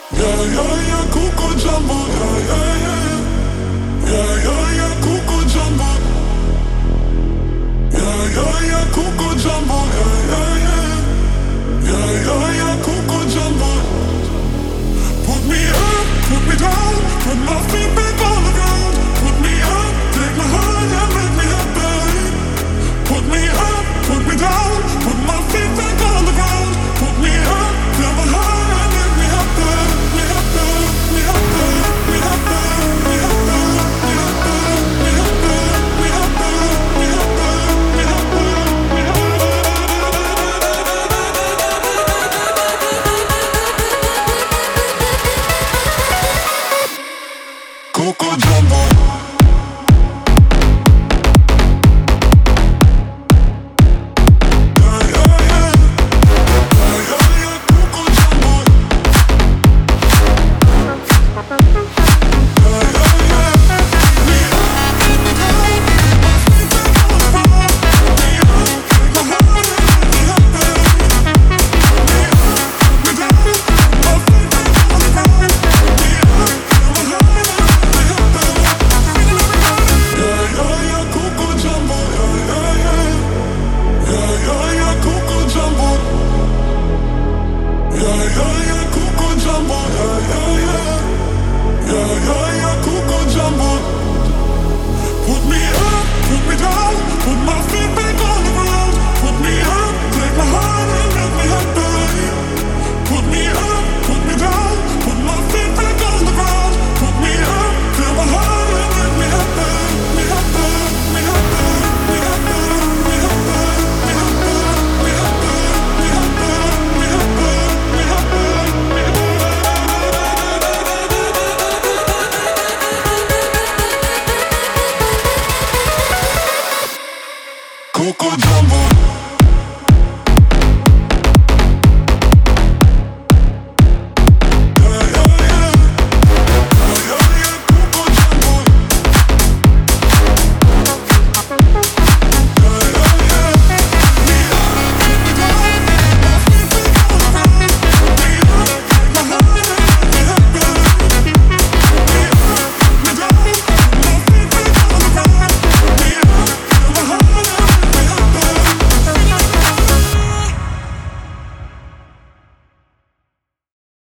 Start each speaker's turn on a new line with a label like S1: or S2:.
S1: Yeah, yeah, yeah, Coco Jumbo. Yeah, yeah, yeah. Yeah, yeah, yeah, Coco Jumbo. Yeah, yeah, yeah, Coco Jumbo. Yeah, yeah, yeah. Yeah, yeah, yeah, Coco Jumbo. Put me up, put me down, put my feet back on the ground. Put me up, take my hand and make me happy. Put me up, put me down, put my feet back on the ground. Put me up, take my hand and make me happy. Me happy, me happy, me happy, me happy, me happy, me happy, me happy, me happy, me happy, me happy. Coco Jumbo. Put me up, put me down, put my feet